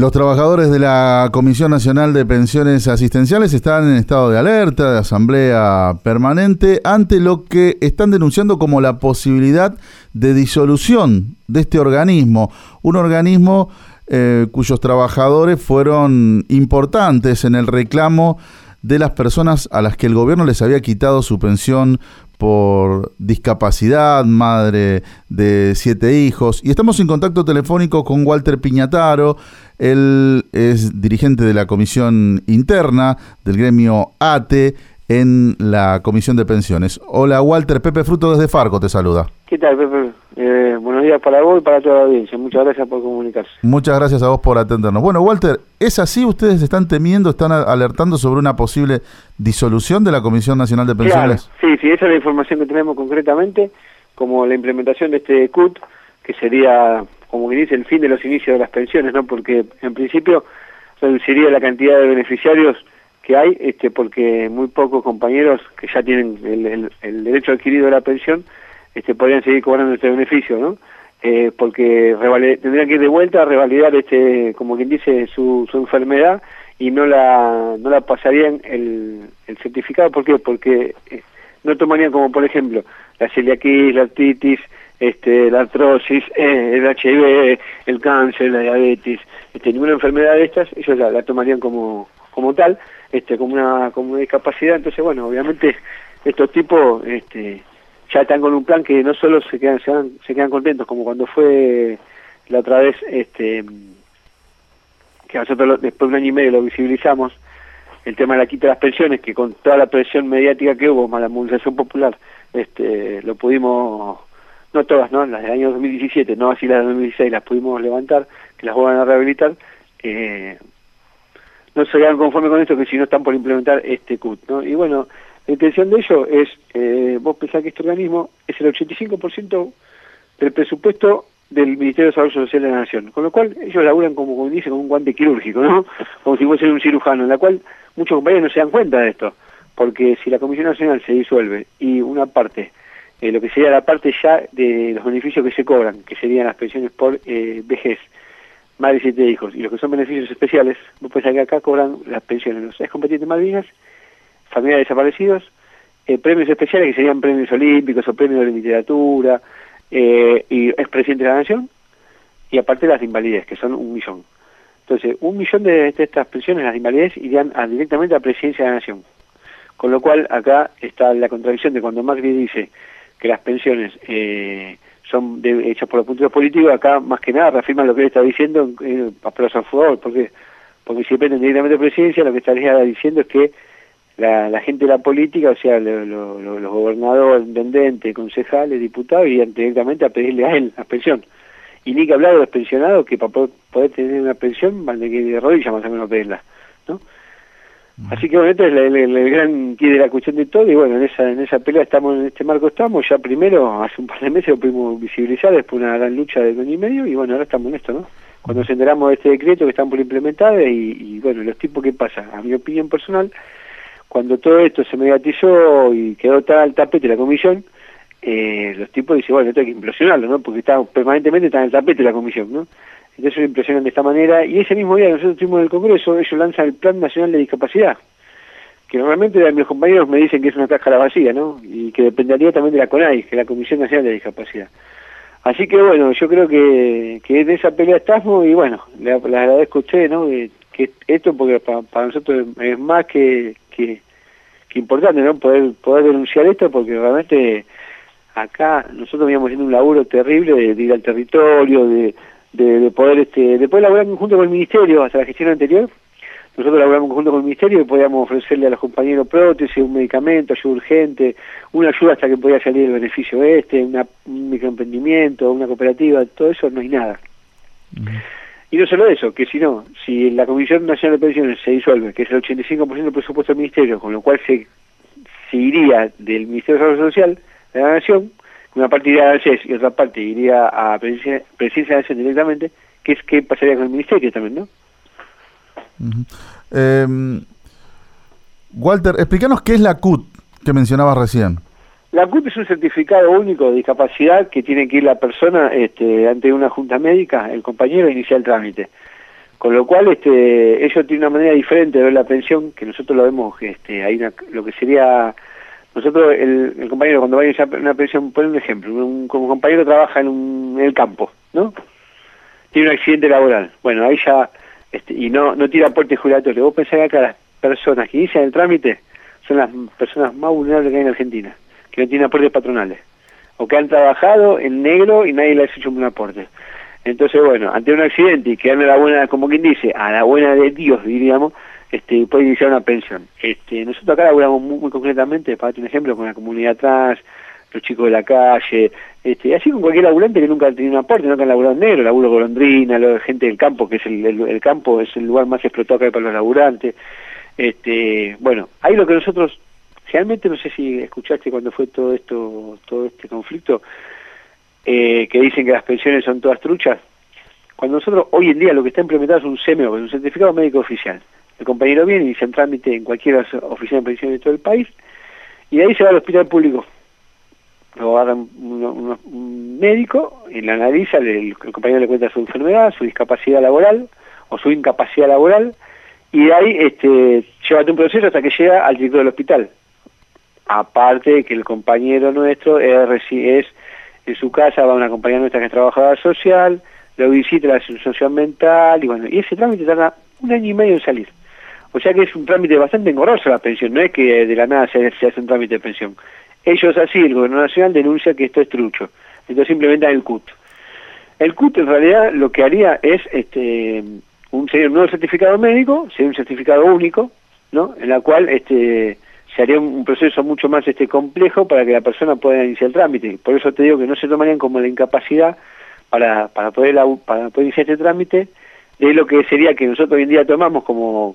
Los trabajadores de la Comisión Nacional de Pensiones Asistenciales están en estado de alerta, de asamblea permanente, ante lo que están denunciando como la posibilidad de disolución de este organismo. Un organismo cuyos trabajadores fueron importantes en el reclamo de las personas a las que el gobierno les había quitado su pensión por discapacidad, madre de 7 hijos. Y estamos en contacto telefónico con Walter Piñataro. Él es dirigente de la comisión interna del gremio ATE en la Comisión de Pensiones. Hola Walter, Pepe Fruto desde Farco te saluda. ¿Qué tal, Pepe? Buenos días para vos y para toda la audiencia. Muchas gracias por comunicarse. Muchas gracias a vos por atendernos. Bueno, Walter, ¿es así? ¿Ustedes están temiendo, están alertando sobre una posible disolución de la Comisión Nacional de Pensiones? Claro, sí, esa es la información que tenemos concretamente, como la implementación de este CUT, que sería, como que dice, el fin de los inicios de las pensiones, ¿no? Porque en principio reduciría la cantidad de beneficiarios que hay, porque muy pocos compañeros que ya tienen el derecho adquirido de la pensión podrían seguir cobrando este beneficio, ¿no? Porque tendrían que ir de vuelta a revalidar, como quien dice, su enfermedad y no la pasarían el certificado. ¿Por qué? Porque no tomarían como, por ejemplo, la celiaquis, la artritis, la artrosis, el HIV, el cáncer, la diabetes, ninguna enfermedad de estas, ellos la tomarían como tal, como una discapacidad. Entonces, bueno, obviamente estos tipos ya están con un plan que no solo se quedan contentos, como cuando fue la otra vez, que nosotros después de un año y medio lo visibilizamos, el tema de la quita de las pensiones, que con toda la presión mediática que hubo, más la movilización popular, lo pudimos, no todas, ¿no? Las del año 2017, no así las de 2016, las pudimos levantar, que las vuelvan a rehabilitar. No se quedan conformes con esto, que si no están por implementar este CUT, ¿no? Y bueno, la intención de ello es, vos pensás que este organismo es el 85% del presupuesto del Ministerio de Desarrollo Social de la Nación, con lo cual ellos laburan como dice, con un guante quirúrgico, ¿no? Como si fuese un cirujano, en la cual muchos compañeros no se dan cuenta de esto, porque si la Comisión Nacional se disuelve y una parte, lo que sería la parte ya de los beneficios que se cobran, que serían las pensiones por vejez, madre de 7 hijos, y los que son beneficios especiales, vos pensás que acá cobran las pensiones, los excombatientes Malvinas, familiares desaparecidos, premios especiales que serían premios olímpicos o premios de literatura, y expresidente de la Nación, y aparte las de invalidez, que son 1 millón. Entonces, 1 millón de estas pensiones, las de invalidez, irían directamente a la presidencia de la Nación. Con lo cual, acá está la contradicción de cuando Macri dice que las pensiones son hechas por los punteros políticos, acá más que nada reafirman lo que él está diciendo, pero a su favor, porque si dependen directamente de la presidencia, lo que estaría diciendo es que la gente de la política, o sea, los gobernadores, intendentes, concejales, diputados, irían directamente a pedirle a él la pensión. Y ni que hablar de los pensionados, que para poder tener una pensión van que de rodillas más o menos a pedirla, ¿no? Así que bueno, este es el gran quid de la cuestión de todo, y bueno, en esa pelea estamos, en este marco estamos, ya primero, hace un par de meses lo pudimos visibilizar, después una gran lucha de 1 año y medio, y bueno, ahora estamos en esto, ¿no? Cuando nos enteramos de este decreto que están por implementar, y bueno, los tipos, ¿qué pasa? A mi opinión personal, cuando todo esto se mediatizó y quedó tan al tapete la comisión, los tipos dicen, bueno, esto hay que implosionarlo, ¿no? Porque permanentemente está en el tapete la comisión, ¿no? Entonces lo implosionan de esta manera, y ese mismo día que nosotros estuvimos en el Congreso, ellos lanzan el Plan Nacional de Discapacidad, que normalmente mis compañeros me dicen que es una cáscara vacía, ¿no? Y que dependería también de la CONADI, que es la Comisión Nacional de Discapacidad. Así que bueno, yo creo que en esa pelea estamos, y bueno, le agradezco a usted, ¿no? Que esto, porque para nosotros es más que importante, ¿no? Poder denunciar esto, porque realmente acá nosotros veníamos haciendo un laburo terrible de ir al territorio, de poder después laburar junto con el Ministerio, hasta la gestión anterior, nosotros laburamos junto con el Ministerio y podíamos ofrecerle a los compañeros prótesis, un medicamento, ayuda urgente, una ayuda hasta que podía salir el beneficio un microemprendimiento, una cooperativa, todo eso no hay nada. Y no solo eso, que si la Comisión Nacional de Pensiones se disuelve, que es el 85% del presupuesto del Ministerio, con lo cual se iría del Ministerio de Desarrollo Social de la Nación, una parte iría a ANSES y otra parte iría a Presidencia de la Nación directamente, ¿qué pasaría con el Ministerio también, no? Walter, explícanos qué es la CUT que mencionabas recién. La CUT es un certificado único de discapacidad que tiene que ir la persona ante una junta médica, el compañero, a iniciar el trámite. Con lo cual, ellos tienen una manera diferente de ver la pensión, que nosotros lo vemos, hay lo que sería, nosotros, el compañero cuando va a una pensión, pon un ejemplo, como compañero trabaja en el campo, ¿no? Tiene un accidente laboral, bueno, ahí ya, y no tira aporte jubilatorio. Vos pensás que acá las personas que inician el trámite son las personas más vulnerables que hay en Argentina, que no tienen aportes patronales, o que han trabajado en negro y nadie les ha hecho un aporte. Entonces, bueno, ante un accidente y quedarme a la buena, como quien dice, a la buena de Dios, diríamos, puede iniciar una pensión. Nosotros acá laburamos muy concretamente, para darte un ejemplo, con la comunidad trans, los chicos de la calle, así con cualquier laburante que nunca ha tenido un aporte, no que han laburado en negro, laburo golondrina, la gente del campo, que es el campo es el lugar más explotado que hay para los laburantes. Bueno, ahí lo que nosotros, realmente no sé si escuchaste cuando fue todo este conflicto, que dicen que las pensiones son todas truchas. Cuando nosotros, hoy en día, lo que está implementado es un CMO, es un certificado médico oficial. El compañero viene y se trámite en cualquier oficina de pensiones de todo el país, y de ahí se va al hospital público. Lo agarra un médico, y la analiza, el compañero le cuenta su enfermedad, su discapacidad laboral, o su incapacidad laboral, y de ahí lleva un proceso hasta que llega al director del hospital. Aparte de que el compañero nuestro es en su casa, va una compañera nuestra que es trabajadora social, lo visita la asociación mental, y bueno, y ese trámite tarda 1 año y medio en salir. O sea que es un trámite bastante engorroso la pensión, no es que de la nada se hace un trámite de pensión. Ellos así, el gobierno nacional denuncia que esto es trucho, entonces implementan el CUT. El CUT en realidad lo que haría es sería un nuevo certificado médico, sería un certificado único, ¿no? En la cual se haría un proceso mucho más complejo para que la persona pueda iniciar el trámite. Por eso te digo que no se tomarían como la incapacidad para poder iniciar este trámite de lo que sería que nosotros hoy en día tomamos como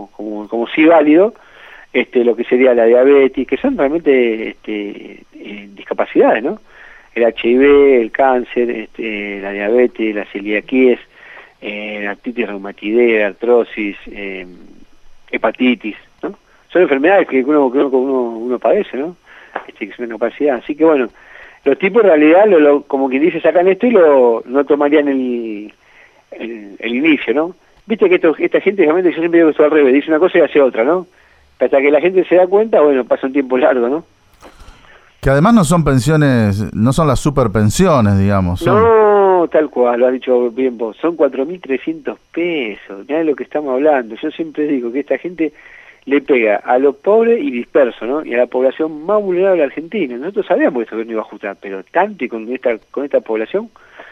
sí válido, lo que sería la diabetes, que son realmente discapacidades, ¿no? El HIV, el cáncer, la diabetes, la celiaquía, la artritis reumatoidea, artrosis, hepatitis, ¿no? Son enfermedades que uno padece, ¿no? Que es una incapacidad. Así que bueno, los tipos en realidad, como quien dice, sacan esto y no tomarían el inicio, ¿no? Viste que esta gente, realmente, yo siempre digo que esto al revés, dice una cosa y hace otra, ¿no? Hasta que la gente se da cuenta, bueno, pasa un tiempo largo, ¿no? Que además no son pensiones, no son las superpensiones, digamos. No, tal cual, lo has dicho bien vos, son 4.300 pesos, mirá de lo que estamos hablando. Yo siempre digo que esta gente le pega a los pobres y dispersos, ¿no? Y a la población más vulnerable de Argentina. Nosotros sabíamos que esto no iba a ajustar, pero tanto y con esta población.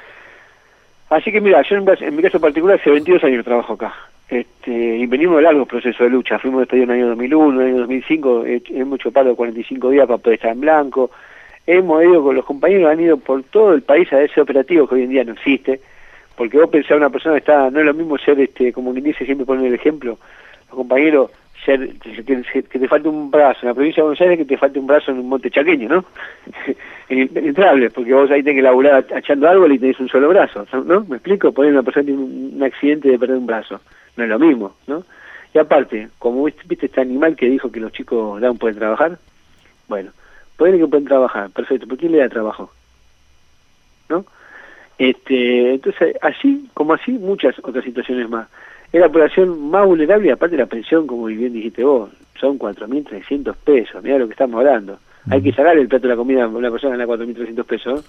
Así que mira, yo en mi caso particular hace 22 años que trabajo acá. Y venimos de largos procesos de lucha. Fuimos despedidos en el año 2001, en el año 2005, hemos hecho paro de 45 días para poder estar en blanco. Hemos ido con los compañeros, han ido por todo el país a ese operativo que hoy en día no existe. Porque vos pensás una persona que no es lo mismo ser, como quien dice, siempre poner el ejemplo, los compañeros, que te falte un brazo en la provincia de Buenos Aires, que te falte un brazo en un monte chaqueño, ¿no? Impenetrable, porque vos ahí tenés que laburar echando árbol y tenés un solo brazo, ¿no? ¿Me explico? Poner una persona que tiene un accidente de perder un brazo, no es lo mismo, ¿no? Y aparte, como viste este animal que dijo que los chicos Down pueden trabajar, bueno, pueden que pueden trabajar, perfecto, ¿por quién le da trabajo? ¿No? Entonces, así como así, muchas otras situaciones más. Es la población más vulnerable y aparte la pensión, como bien dijiste vos, son 4.300 pesos, mirá lo que estamos hablando. Hay que sacar el plato de la comida a una persona gana 4.300 pesos.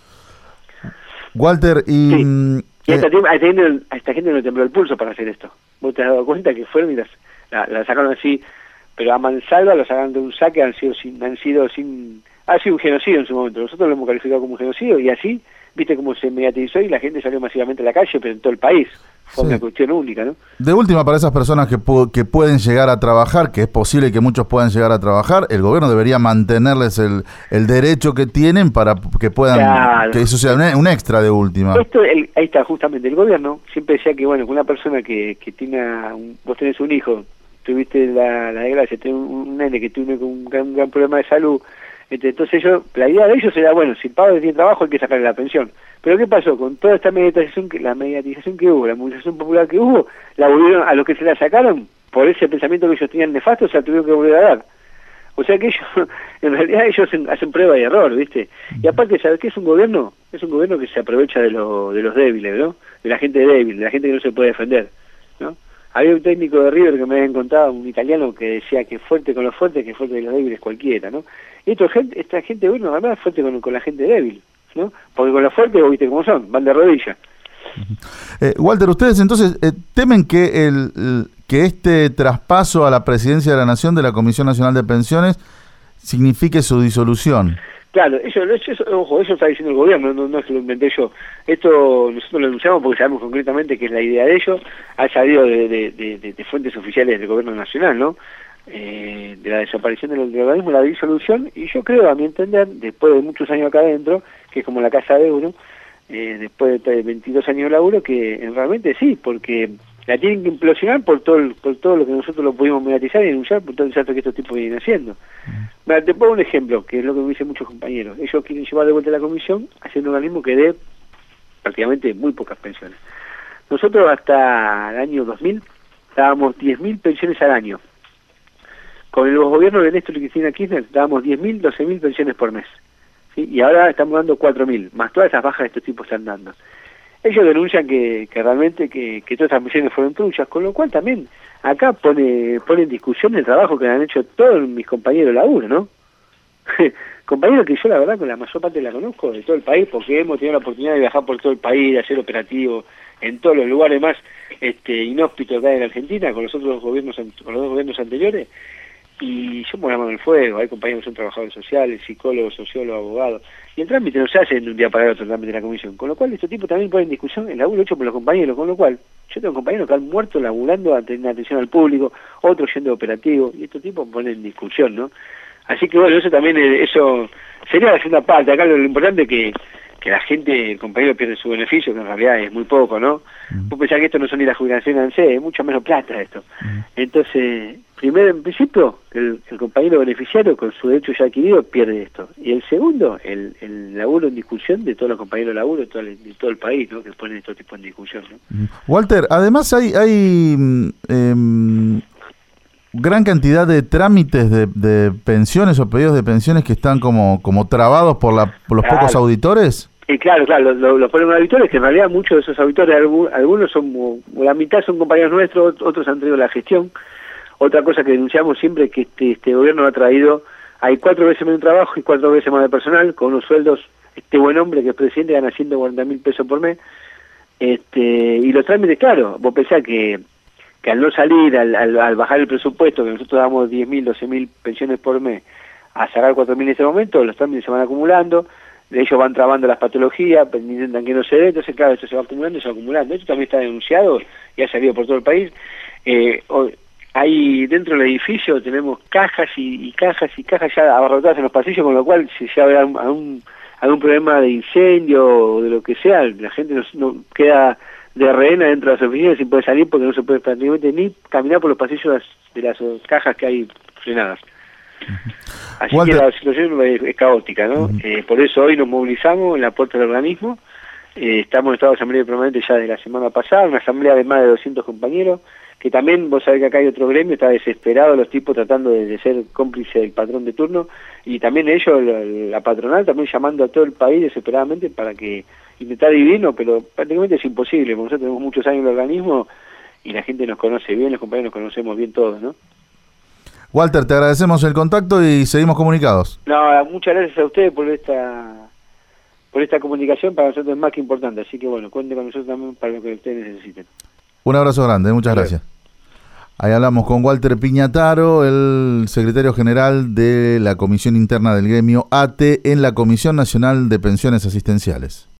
Walter, y... Sí. Y a esta gente no le tembló el pulso para hacer esto. Vos te has dado cuenta que fueron y la sacaron así, pero a mansalva, lo sacaron de un saque, ha sido un genocidio en su momento. Nosotros lo hemos calificado como un genocidio y así, viste cómo se mediatizó y la gente salió masivamente a la calle, pero en todo el país. Fue una cuestión única, ¿no? De última, para esas personas que pueden llegar a trabajar, que es posible que muchos puedan llegar a trabajar, el gobierno debería mantenerles el derecho que tienen para que puedan, claro, que eso sea un extra de última. Ahí está, justamente, el gobierno siempre decía que, bueno, que una persona que tiene, vos tenés un hijo, tuviste la desgracia, tenés un nene que tuvo un gran problema de salud, entonces la idea de ellos era, bueno, si el padre tiene trabajo hay que sacarle la pensión. Pero ¿qué pasó? Con toda esta mediatización que hubo, la movilización popular que hubo, la volvieron a los que se la sacaron, por ese pensamiento que ellos tenían nefasto, se la tuvieron que volver a dar. O sea que ellos, en realidad ellos hacen prueba y error, ¿viste? Y aparte, ¿sabes qué es un gobierno? Es un gobierno que se aprovecha de los débiles, ¿no? De la gente débil, de la gente que no se puede defender. ¿no? Había un técnico de River que me había contado, un italiano, que decía que fuerte con los fuertes, que fuerte con los débiles cualquiera, ¿no? Y esta gente, bueno, además es fuerte con la gente débil, ¿no? Porque con los fuertes, vos viste cómo son, van de rodillas. Walter, ustedes entonces temen que que este traspaso a la presidencia de la Nación de la Comisión Nacional de Pensiones signifique su disolución. Claro, ojo, eso está diciendo el gobierno, no es que lo inventé yo. Esto nosotros lo anunciamos porque sabemos concretamente que es la idea de ellos, ha salido de fuentes oficiales del gobierno nacional, ¿no? De la desaparición del organismo, la disolución, y yo creo, a mi entender, después de muchos años acá adentro, que es como la casa de euro, después de 22 años de laburo, que realmente sí, porque la tienen que implosionar por todo lo que nosotros lo pudimos mediatizar y denunciar por todo el desastre que estos tipos vienen haciendo. Mira, te pongo un ejemplo, que es lo que me dicen muchos compañeros. Ellos quieren llevar de vuelta a la comisión hacia un organismo que dé prácticamente muy pocas pensiones. Nosotros hasta el año 2000 dábamos 10.000 pensiones al año. Con los gobiernos de Néstor y Cristina Kirchner dábamos 10.000, 12.000 pensiones por mes, ¿sí? Y ahora estamos dando 4.000, más todas esas bajas que estos tipos están dando. Ellos denuncian que realmente que todas estas pensiones fueron truchas, con lo cual también acá pone en discusión el trabajo que han hecho todos mis compañeros de laburo, ¿no? Compañeros que yo la verdad con la mayor parte la conozco de todo el país, porque hemos tenido la oportunidad de viajar por todo el país, de hacer operativos en todos los lugares más inhóspitos que hay en Argentina, con los dos gobiernos anteriores. Y yo me llamo en el fuego, hay compañeros que son trabajadores sociales, psicólogos, sociólogos, abogados, y el trámite no se hace de un día para el otro, el trámite de la comisión, con lo cual estos tipos también ponen en discusión el laburo hecho por los compañeros, con lo cual yo tengo compañeros que han muerto laburando en atención al público, otros yendo operativo, y estos tipos ponen en discusión, ¿no? Así que bueno, eso también, eso sería la segunda parte. Acá lo importante es que la gente, el compañero pierde su beneficio, que en realidad es muy poco, ¿no? Vos pensás que esto no son ni la jubilación en sí, es mucho menos plata esto. Entonces, primero, en principio, el compañero beneficiario con su derecho ya adquirido pierde esto. Y el segundo, el laburo en discusión de todos los compañeros de laburo de todo el país, ¿no? Que ponen estos tipos en discusión, ¿no? Walter, además hay gran cantidad de trámites de pensiones o pedidos de pensiones que están como trabados por los pocos auditores. Claro, lo ponen auditores, que en realidad muchos de esos auditores, algunos son, la mitad son compañeros nuestros, otros han traído la gestión. Otra cosa que denunciamos siempre es que este gobierno ha traído, hay 4 veces menos trabajo y 4 veces más de personal, con unos sueldos, este buen hombre que es presidente gana 140.000 pesos por mes, y los trámites, claro, vos pensás que al no salir, al bajar el presupuesto, que nosotros damos 10.000, 12.000 pensiones por mes, a sacar 4.000 en este momento, los trámites se van acumulando, ellos van trabando las patologías, intentan que no se dé, entonces claro, esto se va acumulando y se va acumulando. Esto también está denunciado y ha salido por todo el país. Ahí dentro del edificio tenemos cajas y cajas y cajas ya abarrotadas en los pasillos, con lo cual si ya hay algún problema de incendio o de lo que sea, la gente no queda de rehén dentro de las oficinas sin poder salir porque no se puede prácticamente ni caminar por los pasillos de las cajas que hay frenadas. Así Walter, que la situación es caótica, ¿no? Por eso hoy nos movilizamos en la puerta del organismo. Estamos en estado de asamblea permanente ya de la semana pasada, una asamblea de más de 200 compañeros, que también, vos sabés que acá hay otro gremio, está desesperado los tipos tratando de ser cómplice del patrón de turno, y también ellos, la patronal, también llamando a todo el país desesperadamente para que intentar dividirnos, pero prácticamente es imposible, porque nosotros tenemos muchos años en el organismo y la gente nos conoce bien, los compañeros nos conocemos bien todos, ¿no? Walter, te agradecemos el contacto y seguimos comunicados. No, muchas gracias a ustedes por esta comunicación, para nosotros es más que importante, así que bueno, cuenten con nosotros también para lo que ustedes necesiten. Un abrazo grande, muchas gracias. Ahí hablamos con Walter Piñataro, el secretario general de la Comisión Interna del Gremio ATE en la Comisión Nacional de Pensiones Asistenciales.